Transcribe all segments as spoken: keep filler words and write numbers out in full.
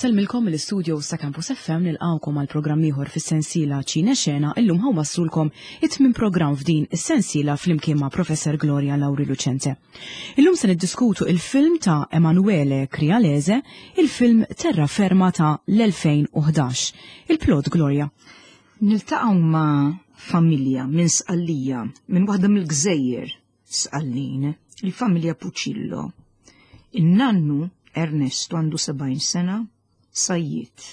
Selmilkom l-istudio sa Campus F M nilqawkom għal programm ieħor fis-sensiela Ċina Xena illum ħaw waslulkom it-tmien programm f'din is-sensiela flimkien ma' Professor Gloria Lauri Lucente. Illum se niddiskutu il-film ta' Emanuele Crialese, il-film Terra Ferma ta' l-elfejn u ħdax. Il-plot, Gloria. Niltaqgħu ma' familja minn Sqallija, minn waħda mill-Gżejjer Sqallin, il-familja Puccillo. In-nannu Ernesto għandu sebgħin sena, sajjiet.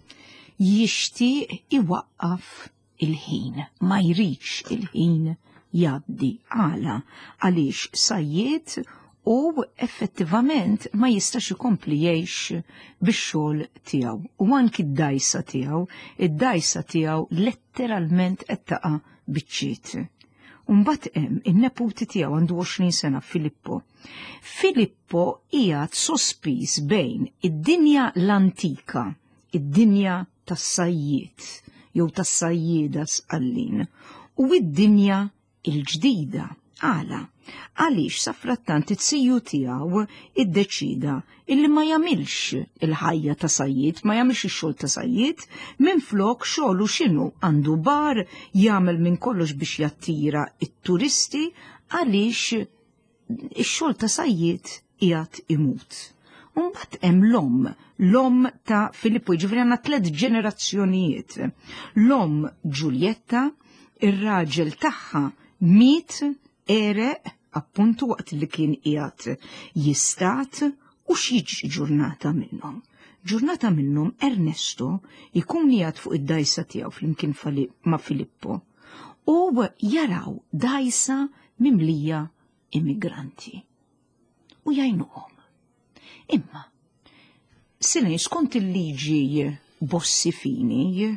Jixtieq iwaqqaf il-ħin, ma jridx il-ħin jgħaddi għala għaliex sajjiet u effettivament ma jistax ikompli jgħix bix-xogħol tiegħu. U anki d-dajsa tiegħu, id-dajsa tiegħu letteralment qed taqa' biċċiet. Mbagħad hemm in-neputi tiegħu għandu għoxrin sena Filippo. Filippo qiegħed sospiż bejn id-dinja l-antika, id-dinja tas-sajjiet jew tas-sajjieda Sqallin u id-dinja l-ġdida. Għala, għaliex sa frattant it-siju tiegħu iddeċida illi ma jagħmilx il-ħajja ta' sajjiet, ma jagħmilx ix-xogħol ta' sajjiet, minflok xogħlu x'inhu għandu bar jagħmel minn kollox biex jattira it-turisti għaliex ix-xogħol ta' sajjiet qiegħed imut. Mbagħad hemm l-omm, l-omm ta' Filippo, jiġifieri għandna tliet ġenerazzjonijiet. L-omm Ġuljetta, ir-raġel tagħha miet ereq appuntu waqt li kien qiegħed jistat u x'jiġri ġurnata minnhom. Ġurnata minnhom Ernesto jkun qiegħed fuq id-dajsa tiegħu flimkien ma' Filippo u jaraw dajsa mimlija immigranti u jgħinuhom. Imma sinejn skont il-liġi Bossi-Fini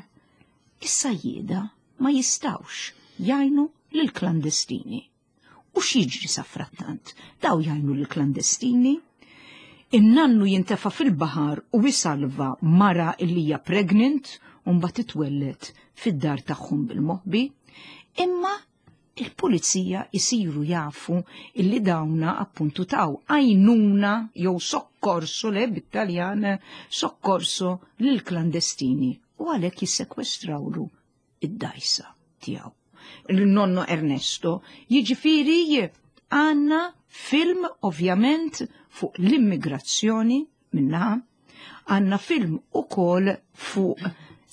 is-sajjieda ma jistawx jgħinu lill-klandestini. U x'jiġri sa frattant? Daw jgħinu lill-klandestini, in-nannu jintefa' fil-baħar u jisalva mara illi hija pregnant u mbagħad titwellet fid-dar tagħhom bil-moħħbi, imma il-pulizija jisiru jafu illi dawna appuntu taw għajnuna jew soccorso le bit-Taljan soccorso lill-klandestini u għalhekk jissekwestrawlu id-dajsa tiegħu. Il-nonno Ernesto, jiġifieri għanna film ovvjament fuq l-immigrazzjoni minnaħa, għanna film ukoll fuq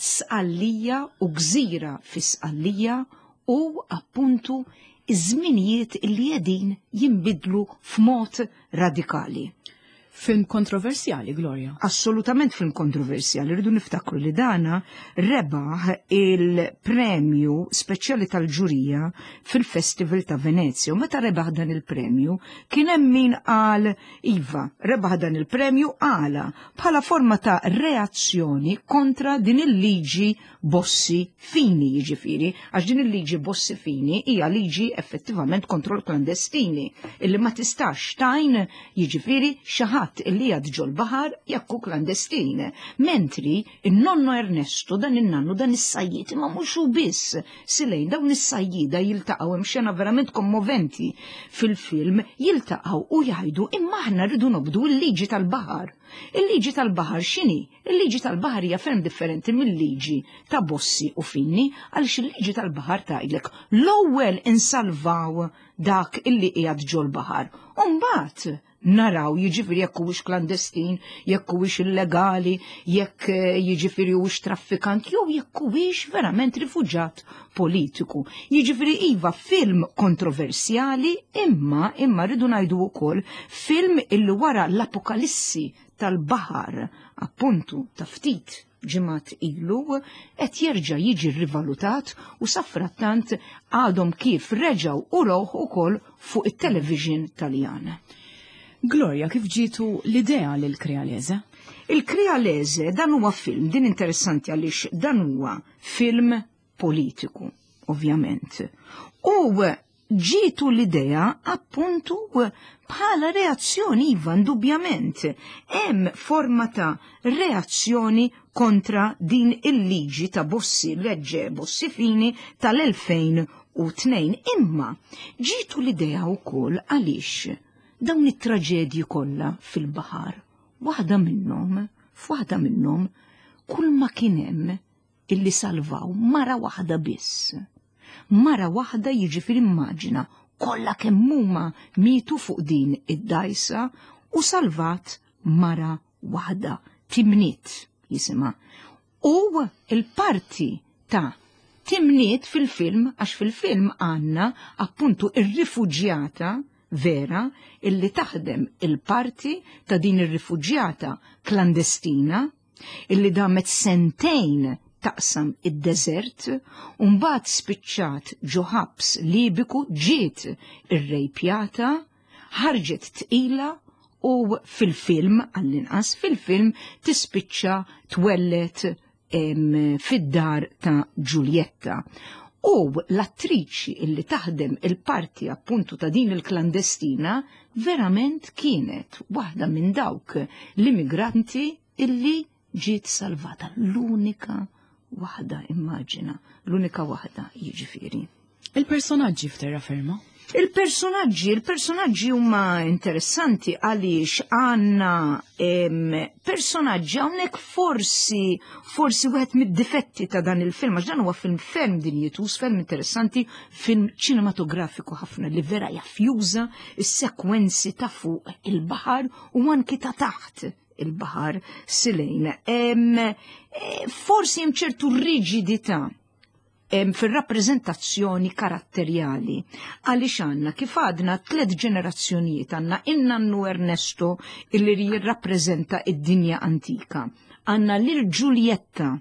Sqallija u gżira fi Sqallija u appuntu iż-żminijiet li qegħdin jinbidlu f'mod radikali. Film kontroversjali, Gloria. Assolutament film kontroversjali. Rridu niftakru li dana rebaħ il-premju speċjali tal-ġurija fil-Festival ta' Venezia. U meta rebaħ dan il-premju, kien hemm min qal iva, rebaħ dan il-premju għala bħala forma ta' reazzjoni kontra din il-liġi Bossi-Fini, jiġifieri, għax din il-liġi Bossi-Fini hija liġi effettivament kontro l-klandestini, illi ma tistax tajn jiġifieri xi ħadd illi għad ġol bahar jakku klandestin. Mentri il-nonno Ernesto dan il-nannu dan is-sajjiet ma mhux hu biss silejn dawn is-sajjida jiltaqgħu hemm xena verament kommoventi fil-film jiltaqgħu u jgħidu imma aħna rridu nobdu l-liġi tal-baħar. Il-liġi tal-baħar x'inhi? Il-liġi tal-baħar hija ferm differenti mill-liġi ta' Bossi u Fini għaliex il-liġi tal-baħar tgħidlek l-ewwel insalvaw dak illi qiegħed ġol baħar. U mbagħad naraw jiġifieri jekk huwiex klandestin, jekk huwiex illegali, jekk jiġifieri huwiex traffikant, jew jekk huwiex verament rifuġġat politiku. Jiġifieri iva film kontroversjali imma imma rridu ngħidu wkoll film illi wara l-apokalissi tal-baħar appuntu ta' ftit ġimgħat ilu qed jerġa' jiġi rivalutat u sa frattant għadhom kif reġgħu u roħ ukoll fuq it-television Taljana. Gloria, kif ġitu l-idea lil Crialese? Il-Crialese dan huwa film, din interessanti għaliex dan huwa film politiku, ovvjament. U ġitu l-idea appuntu bħala reazzjoni iva indubjament. Hemm forma ta' reazzjoni kontra din il-liġi ta' Bossi leġġe Bossi-Fini tal-elfejn u tnejn. Imma ġitu l-idea wkoll għaliex dawn it-traġedji kollha fil-baħar, waħda minnhom f'waħda minnhom kull ma kien hemm illi salvaw mara waħda biss. Mara waħda jiġifieri immaġina kollha kemm huma mietu fuq din id-dajsa u salvat mara waħda Timniet jisimha. U il-parti ta' Timniet fil-film, għax fil-film għandna appuntu ir-rifuġjata vera illi taħdem il-parti ta' din ir-rifuġjata klandestina illi damet sentejn taqsam id-deżert u mbagħad spiċċat ġo ħabs Libiku, ġiet irrejpjata, ħarġet tqila u fil-film għall-inqas fil-film tispiċċa twellet fid-dar ta' Ġuljetta. U l-attriċi illi taħdem il-parti appuntu ta' din il-klandestina verament kienet waħda minn dawk l-immigranti illi ġiet salvata. L-unika waħda, immaġina, l-unika waħda jiġifieri. Il-personaġġi f'terra ferma? Il-personaġġi, il-personaġġi huma interessanti għaliex għandna personaġġi hawnhekk forsi forsi wieħed mid-difetti ta' dan il-film, għax dan huwa film ferm dinjetus, ferm interessanti, film ċinematografiku ħafna li vera jaffjuża is-sekwenzi ta' fuq il-baħar u anki ta' taħt il-baħar silejn. Forsi hemm ċertu riġidità fil-rappresentazzjoni karatterjali. Għaliex għandna kif għadna tliet ġenerazzjonijiet għandna in-nannu Ernesto illi jirrappreżenta id-dinja antika. Għandna lil Ġuljetta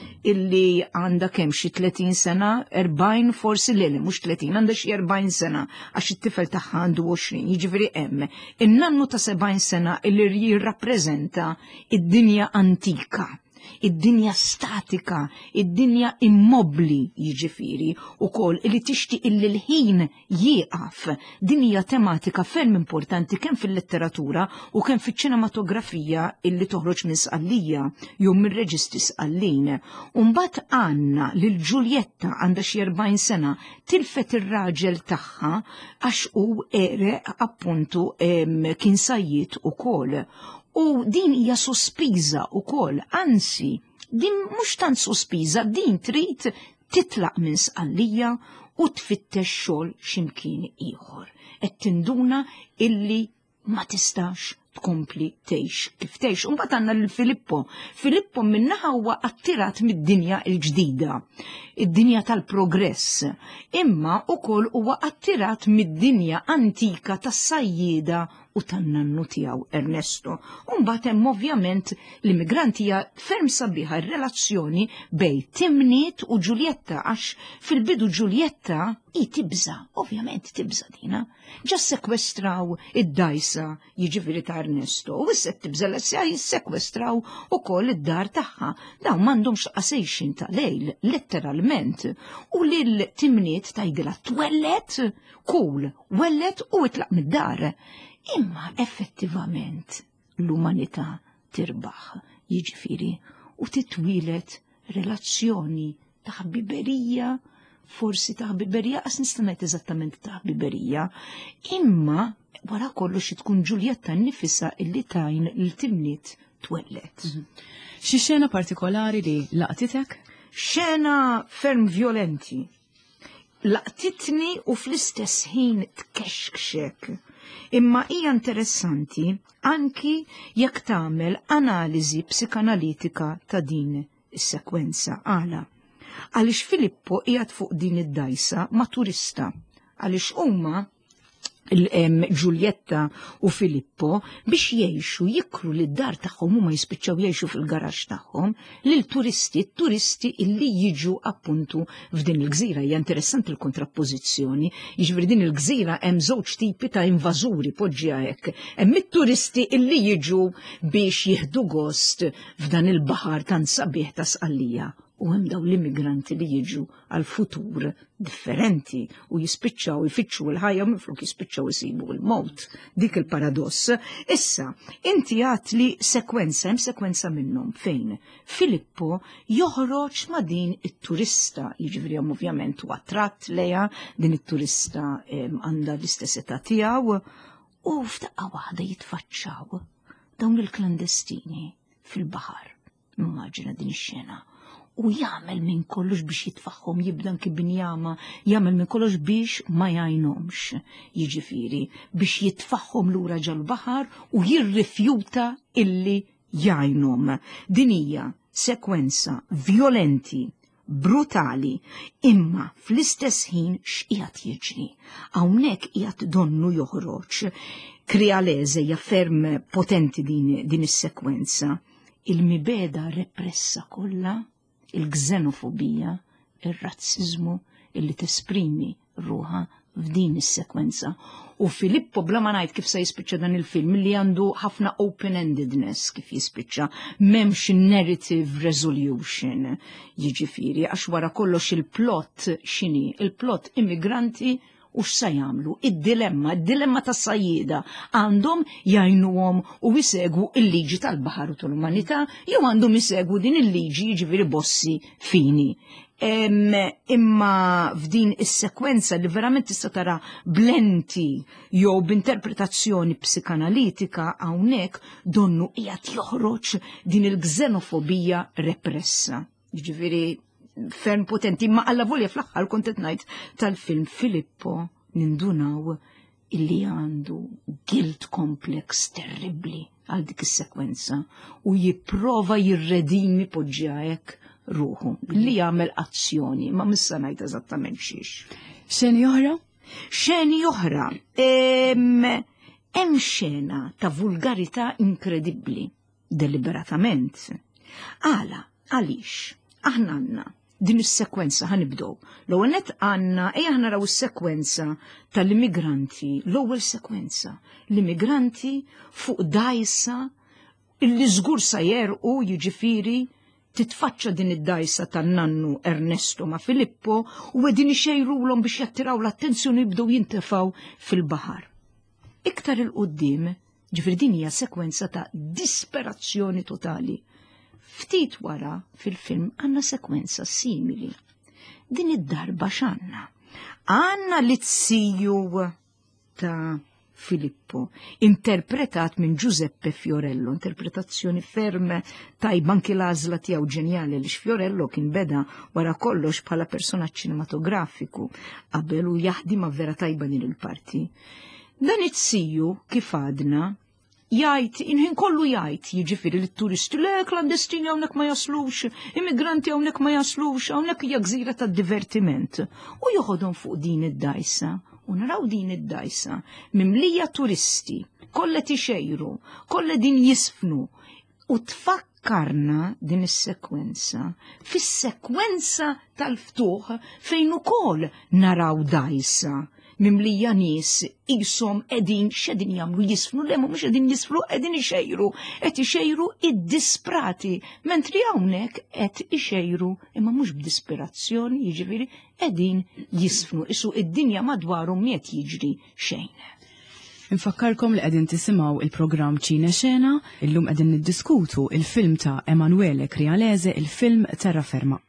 illi għandha kemm xi tletin sena, erbajn forsi lili, mhux tletin, għandha xi erbajn sena għax it-tifel tagħha għandu għoxrin, jiġifieri hemm in-nannu ta' sebgħin sena illi jirrappreżenta id-dinja antika. Id-dinja statika, id-dinja immobli jiġifieri ukoll li tixtieq illi l-ħin jieqaf. Din hija tematika ferm importanti kemm fil-letteratura u kemm fiċ-ċinematografija illi toħroġ minn sqallija jew minn reġistri sqallin. U mbagħad għandna lil Ġuljetta għandha xi erbgħin sena tilfet ir-raġel tagħha għax hu ereq appuntu kien sajjied ukoll. U din hija sospiża wkoll, anzi, din mhux tant sospiża, din trid titlaq minn sqallija u tfittex xogħol x'imkien ieħor. Qed tinduna illi ma tistax tkompli tgħix kif tgħix. U mbagħad għandna lil Filippo. Filippo minnaħa huwa attirat mid-dinja l-ġdida, id-dinja tal-progress, imma wkoll huwa attirat mid-dinja antika tas-sajjieda u tan-nannu tiegħu Ernesto. U mbagħad hemm ovvjament l-immigranti hija ferm sabiħa r-relazzjoni bejn Timniet u Ġuljetta għax fil-bidu Ġuljetta hi tibża, ovvjament tibża dina. Ġa sekwestraw id-dajsa jiġifieri ta' Ernesto u issa tibża l-essa jissekwestraw ukoll id-dar tagħha. Dawn m'għandhomx qasejxin ta' lejl, letteralment. U lil Timniet tgħidilha twellet, kull, wellet u itlaq mid-dar. Imma effettivament l-umanità tirbaħ jiġifieri u titwilet relazzjoni ta' ħbiberija, forsi ta' ħbiberija, għas nista' ngħid eżattament ta' ħbiberija, imma wara kollox tkun Ġuljetta nnifisha illi tajn lil Timniet twellet. Xi xena partikolari li laqtitek? Xena ferm violenti. Laqtitni u fl-istess ħin tkexkxek. Imma hija interessanti anki jekk tagħmel analiżi psikanalitika ta' din is-sekwenza għala. Għaliex Filippo qiegħed fuq din id-dajsa ma' turista, għaliex huma Ġuljetta u Filippo biex jgħixu jikru li d-dar tagħhom huma jispiċċaw jgħixu fil-garaġġ tagħhom lil turisti, turisti illi jiġu appuntu f'din il-gżira. Hija interessanti l-kontrappożizzjoni, jiġifieri din il-gżira hemm żewġ tipi ta' invażuri poġġiha hekk. Hemm it-turisti illi jiġu biex jieħdu gost f'dan il-baħar tant sabiħ ta' sqallija. U hemm daw l-immigranti li jiġu għal futur differenti u jispiċċaw ifittxu l-ħajja minflok jispiċċaw isibu l-mowt. Dik il-paradoss. Issa, inti għat li sekwenza, hemm sekwenza minnhom fejn Filippo joħroġ ma' din it-turista, jiġifieri hemm ovvjament huwa attratt lejha, din it-turista għandha l-istess età tiegħu u f'daqqa waħda jitfaċċaw dawn il-klandestini fil-baħar. Immaġina din ix-xena. U jagħmel minn kollox biex jitfaħħom, jibda anki binjama, jagħmel minn kollox biex ma jgħinhomx. Jiġifieri biex jitfaħħom lura ġal-baħar u jirrifjuta illi jgħinhom. Din hija sekwenza violenti, brutali, imma fl-istess ħin x'qiegħed jiġri. Hawnhekk qiegħed donnu joħroġ. Krialese hija ferm potenti din, din is-sekwenza. Il-mibeda repressa kollha, il-gżenofobija, il-razzizmu illi tesprimi ruħa f'din is-sekwenza. U Filippo bla ma ngħid kif se jispiċċa dan il-film li għandu ħafna open-endedness kif jispiċċa, m'hemmx narrative resolution. Jiġifieri għax wara kollox il-plot x'inhi, il-plot immigranti u x'sa jagħmlu, id-dilemma, id-dilemma tas-sajjieda għandhom jgħinuhom u jsegwu il-liġi tal-baħar u tal-umanità jew għandhom jsegwu din il-liġi jiġifieri bossi fini. Imma f'din is-sekwenza li verament tista' tara blenti jew b'interpretazzjoni psikanalitika hawnhekk donnu qiegħed joħroġ din il-gżenofobija repressa. Jiġifieri ferm potenti, ma alla volja fl-aħħar kont qed ngħid tal-film Filippo nindunaw illi għandu guilt complex terribli għal dik is-sekwenza u jipprova jirredimi poġġjajek ruħu li jagħmel azzjoni, ma missa ngħid eżattament xiex. Xeni oħra? Xeni oħra. Hemm xena ta' vulgarità inkredibbli, deliberatament. Għala, għaliex, aħna għandna din is-sekwenza ħanibdew. L-ewwel nett għandna ejja naraw is-sekwenza tal-immigranti, l-ewwel sekwenza. L-immigranti fuq dajsa illi żgur sa jerqu jiġifieri titfaċċa din id-dajsa tan-nannu Ernesto ma' Filippo u qegħdin ixejrulhom biex jattiraw l-attenzjoni jibdew jintefgħu fil-baħar. Iktar il-qudiem, ġifieri din hija sekwenza ta' disperazzjoni totali. Ftit wara fil-film għanna sekwenza simili. Din id-darba x'għandna? Għandna l-izziju ta' Filippo, interpretat minn Giuseppe Fiorello, interpretazzjoni ferm tajba anki l-għażla tiegħu ġenjali li Fiorello kien beda wara kollox bħala personaġġ cinematografiku qabel u jaħdima vera tajba din il-parti. Dan it-siju kif għadna jgħid, inħin kollu jgħid, jiġifieri lit-turisti, le klandestini hawnhekk ma jaslux, immigranti hawnhekk ma jaslux, hawnhekk hija gżira tad-divertiment. U joħodhom fuq din id-dajsa, u naraw din id-dajsa mimlija turisti, kollha tixejru, kollha din jisfnu, u tfakkarna din is-sekwenza fis-sekwenza tal-ftuħ fejn ukoll naraw dajsa mimlija nies qishom qegħdin x'qegħdin jagħmlu jisfnu le mhux qegħdin jisfnu qegħdin ixejru, qed ixejru id-disprati, mentri hawnhekk qed ixejru imma mhux b'disperazzjoni, jiġifieri qegħdin jisfnu isu id-dinja madwarhom qed jiġri xejn. Infakkarkom li qegħdin tisimgħu il-programm Ċine Xena, illum qegħdin niddiskutu il-film ta' Emanuele Krialese, il-film Terraferma.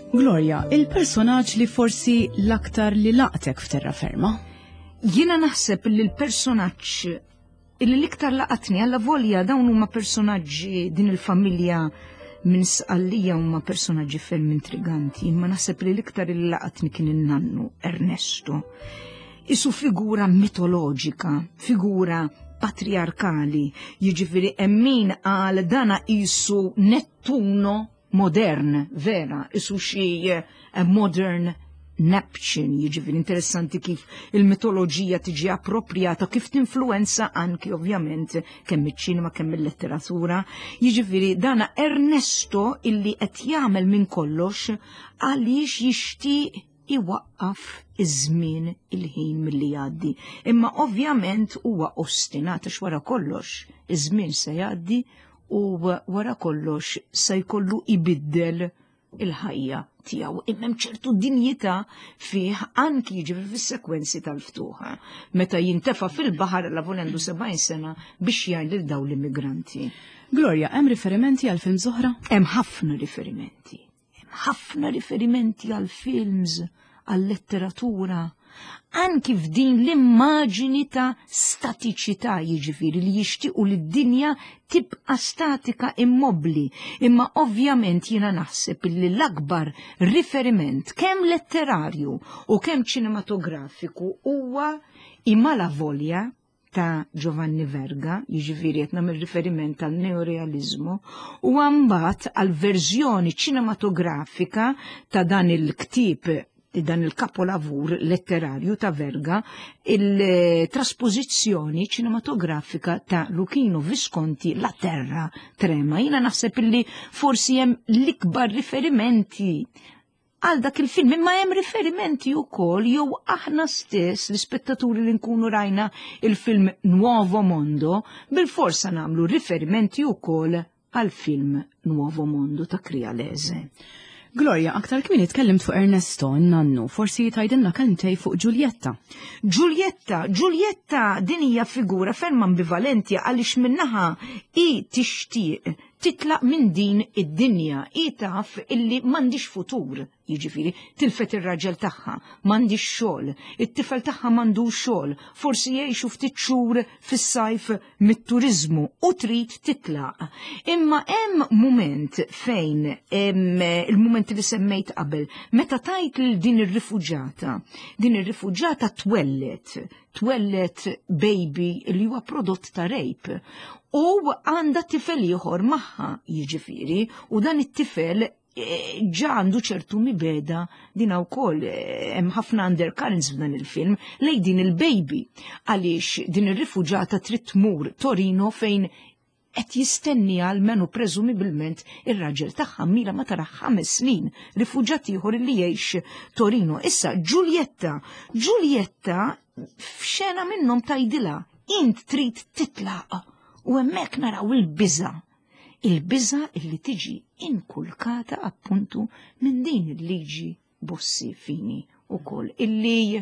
Gloria, il-personaġġ li forsi l-aktar li laqtek f'terraferma? Jiena naħseb li l-personaġġ illi l-iktar laqatni alla volja dawn huma personaġġi din il-familja minn Sqallija huma personaġġi ferm intriganti, imma naħseb li l-iktar li laqatni kien in-nannu Ernesto. Isu figura mitoloġika, figura patriarkali, jiġifieri hemm min qal dana isu Nettuno modern, vera, isu xi modern Neptune, jiġifieri interessanti kif il-mitoloġija tiġi approprijata, kif tinfluenza anki ovvjament kemm iċ-ċinema kemm il-letteratura. Jiġifieri dana Ernesto illi qed jagħmel minn kollox għaliex jixtieq iwaqqaf iż-żmien il-ħin milli jgħaddi. Imma ovvjament huwa ostinat għax wara kollox iż-żmien se jgħaddi u wara kollox se jkollu ibiddel il-ħajja tiegħu. Imma ċertu dinjità fih anki jiġifieri fis-sekwenzi tal-ftuħa. Meta jintefa' fil-baħar la volendu sebgħin sena biex jgħin lil dawn l-immigranti. Gloria, hemm riferimenti għal film Zohra? Hemm ħafna riferimenti. Hemm ħafna riferimenti għal films, għal letteratura. Anki f'din l-immaġini ta' statiċità jiġifieri li jixtiequ li d-dinja tibqa' statika immobbli. Imma ovvjament jiena naħseb li l-akbar riferiment kemm letterarju u kemm ċinematografiku huwa Imala Volja ta' Giovanni Verga, jiġifieri qed nagħmel riferiment għal neorealizmu, u mbagħad għal verżjoni ċinematografika ta' dan il-ktieb dan il-kapolavur letterarju ta' Verga, il-trasposizzjoni ċinematografika ta' Luchino Visconti La Terra Trema. Jiena naħseb li forsi hemm l-ikbar riferimenti għal dak il-film, imma hemm riferimenti wkoll jew aħna stess l-ispettaturi li nkunu rajna il-film Nuovo Mondo bil-forsa nagħmlu riferimenti wkoll għal film Nuovo Mondo ta' Crialese. Gloria, aktar kmin itkellimt fuq Ernesto, nannu, forsi tajdinna kentej fuq Giulietta. Giulietta, Giulietta din hija figura ferm ambivalenti għaliex minnaħa i tixtieq titlaq minn din id-dinja, i taf illi m'għandix futur, jiġifieri tilfet ir-raġel tagħha, m'għandix xogħol, it-tifel tagħha m'għandux xogħol, forsi jgħixu ftit xhur fis-sajf mit-turiżmu u trid titlaq. Imma hemm mument fejn hemm il-mument li semmejt qabel, meta tajt lil din ir-rifuġjata, din ir-rifuġjata twellet, twellet baby li huwa prodott ta' rape. U għanda tifel ieħor magħha jiġifieri u dan it-tifel ġa għandu ċertu mibeda din wkoll hemm ħafna undercurrents f'dan il-film lejn din il-baby għaliex din ir-rifuġjata trid tmur Torino fejn qed jistenni għalmenu preżumibilment ir-raġel tagħha mila ma tara ħames snin, rifuġjat ieħor li jgħix Torino. Issa Giulietta, Giulietta f'xena minnhom tgħidilha int trid titlaq. U hemmhekk naraw il-biża, il-biża illi tiġi inkulkata appuntu minn din il-liġi Bossi Fini ukoll illi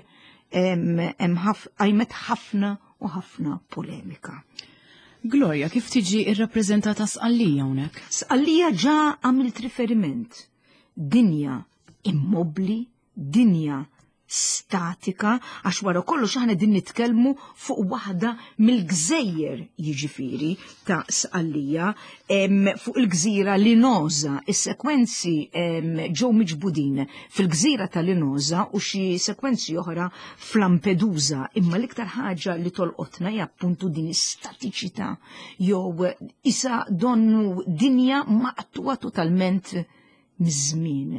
hemm għajmet ħafna u ħafna polemika. Gloria, kif tiġi irrappreżentata Sqallija hawnhekk? Sqallija ġa għamilt riferiment. Dinja immobbli, dinja statika, għax wara kollox aħna din nitkellmu fuq waħda mill-gżejjer jiġifieri ta' Sqallija fuq il-gżira Linosa. Is-sekwenzi ġew miġbudin fil-gżira ta' Linosa u xi sekwenzi oħra f'Lampedusa, imma l-iktar ħaġa li tolqotna hija appuntu din is-statiċità jew isa donnu dinja maqtuwa totalment miż-żmien.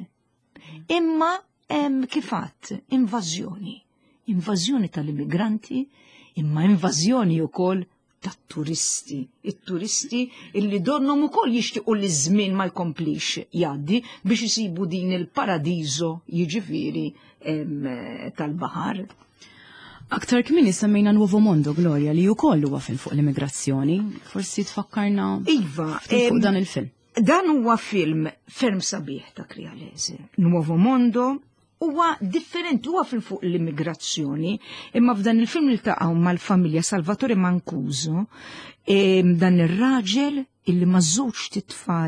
Imma Hemm kifat invażjoni, invażjoni tal-immigranti, imma invażjoni wkoll tat-turisti. It-turisti illi donhom ukoll jixtiequ li żmien ma jkomplix jgħaddi biex isibu din il-paradiżo jiġifieri tal-baħar. Aktar kmini semmejna Nuovo Mondo, Gloria, li wkoll huwa film fuq l-immigrazzjoni. Forsi tfakkarna Iva, fuq dan il-film. Dan huwa film ferm sabiħ ta' Crialese. Nuovo Mondo huwa differenti, huwa film fuq l-immigrazzjoni, imma f'dan il-film iltaqgħu mal-familja Salvatore Mancuso, dan ir-raġel illi ma' żewġ titfal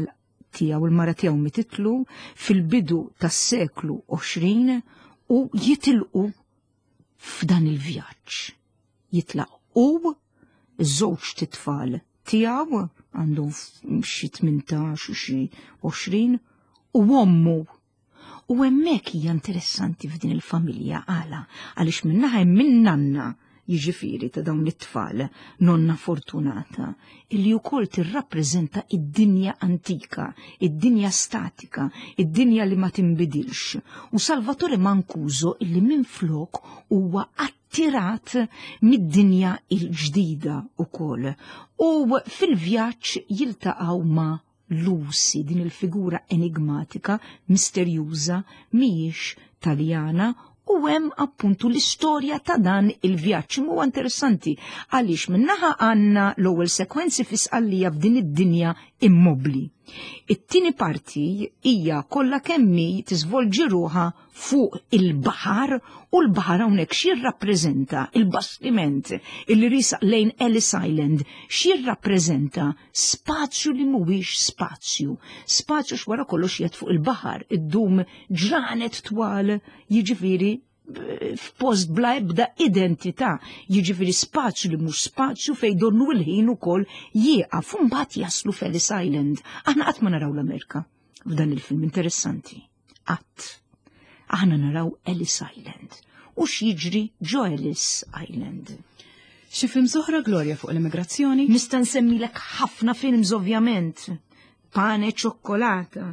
tiegħu u l-mara tiegħu mititlu fil-bidu tas-seklu għoxrin u jitilqu f'dan il-vjaġġ. Jitlaq u żewġ titfal tiegħu għandhom xi tmintax u xi għoxrin u ommu. U hemmhekk hija interessanti f'din il-familja għala għaliex minnaħa hemm min nanna jiġifieri ta' dawn it-tfal nonna Fortunata illi wkoll tirrappreżenta id-dinja antika, id-dinja statika, id-dinja li ma tinbidilx. U Salvatore Mancuso illi minflok huwa attirat mid-dinja il-ġdida wkoll. U fil-vjaġġ jiltaqgħu ma' Lucy, din il-figura enigmatika, misterjuża, mhijiex Taljana, u hemm appuntu l-istorja ta' dan il-vjaġġ. Huwa interessanti għaliex minnaħa għandna l-ewwel sekwenzi fisqallija f'din id-dinja immobbli. It-tieni parti hija kollha kemm hi tiżvolġi ruħha fuq il-baħar u l-baħar hawnhekk x'jirrappreżenta il-bastiment illi risaq lejn Ellis Island, x'jirrappreżenta spazju li mhuwiex spazju, spazju x'wara kollox qiegħed fuq il-baħar, iddum ġranet twal, jiġifieri f'post bla ebda identità, jiġifieri spazju li mhux spazju fejn donnu l-ħin ukoll jieqaf u mbagħad jaslu f'Ellis Island. Aħna qatt ma naraw l-Amerika f'dan il-film interessanti. Qatt. Aħna naraw Ellis Island. U x'jiġri ġo Ellis Island. Xi film soħra Gloria fuq l-immigrazzjoni? Nista' nsemmilek ħafna films ovvjament. Pane ċokkolata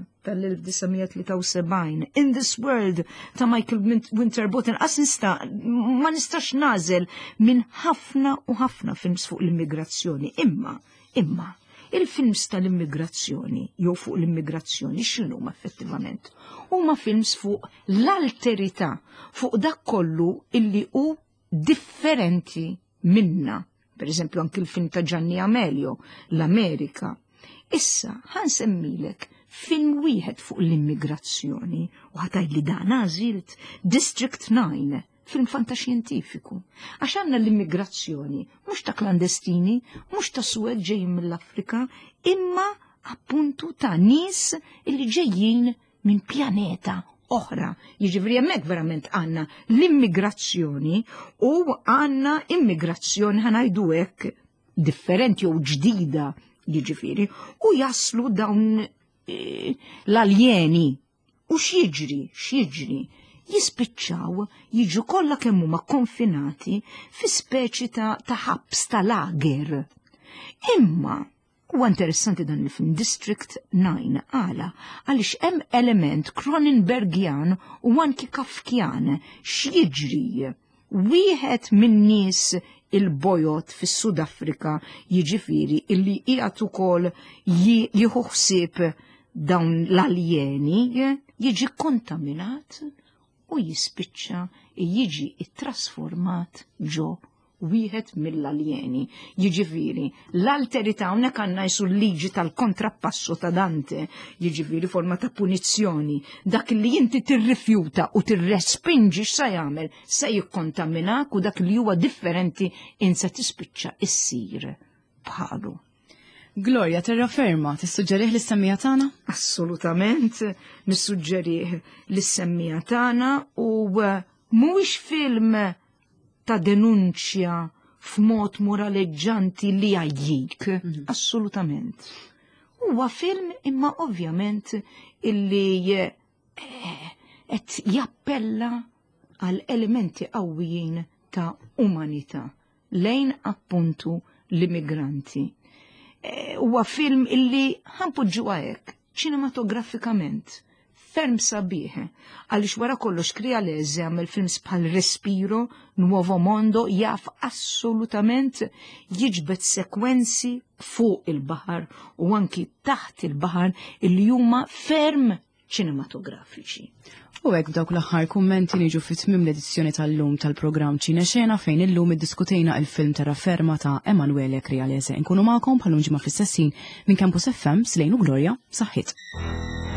tal-1973, In This World ta' Michael Winterbottom, qas nista' ma nistax nażel minn ħafna u ħafna films fuq l-immigrazzjoni. Imma, imma, il-films tal-immigrazzjoni jew fuq l-immigrazzjoni x'inhuma effettivament? Huma films fuq l-alterità, fuq dak kollu illi hu differenti minna. Per eżempju anki il-film ta' Gianni Amelio, L-Amerika. Issa, ħan semmilek film wieħed fuq l-immigrazzjoni u ħataj li dan għażilt District nine, film fantaxjentifiku. Għax għandna l-immigrazzjoni, mhux ta' klandestini, mhux ta' suwed ġejjin mill-Afrika, imma appuntu ta' nies illi ġejjin minn pjaneta oħra. Jiġifieri hemmhekk verament għandna l-immigrazzjoni u għandna immigrazzjoni ħanajdu hekk differenti u ġdida, jiġifieri, u jaslu dawn e, l-aljeni. U x'jiġri, x'jiġri, jispiċċaw jiġu kollha kemm huma konfinati fi speċi ta' ta' ħabs ta' lager. Imma huwa interessanti dan il-film District nine għala għaliex hemm element Cronenbergian u anki Kafkian. X'jiġri? Wieħed min-nies il-bojot fis Sudafrika jiġifieri illi qiegħed ukoll jieħu ħsieb dawn l-aljeni jiġi kontaminat u jispiċċa jiġi ittrasformat ġo wieħed mill-aljeni. Jiġifieri l-alterità hawnhekk għandna jsu l-liġi tal-kontrappasso ta' Dante, jiġifieri forma ta' punizzjoni. Dak li inti tirrifjuta u tirrespinġi x'sa jagħmel se jikkontaminak u dak li huwa differenti insa tispiċċa issir bħalu. Gloria, terraferma, tissuġġerih l-semmija tagħna? Assolutament, nissuġġerih l-semmija tagħna u mhuwiex film ta' denunċja f'mod moraleġġanti li għajjik, mm-hmm. Assolutament. Huwa film imma ovvjament illi qed jappella għal elementi qawwijin ta' umanità lejn appuntu l-immigranti. Huwa film illi ħanpoġġuha hekk ċinematografikament ferm sabiħ, għaliex wara kollox Crialese għamel films bħal Respiro, Nuovo Mondo, jaf assolutament jiġbed sekwenzi fuq il-baħar u anki taħt il-baħar illi huma ferm ċinematografiċi. U hekk b'dawk l-aħħar kummenti niġu fit-tmiem l-edizzjoni tal-lum tal-programm Ċinexena fejn illum iddiskutejna il-film Terraferma ta' Emanuele Crialese. Inkunu magħkom bħalhom ġimgħa fl-istessin minn Campus F M Slejn u Gloria saħħit.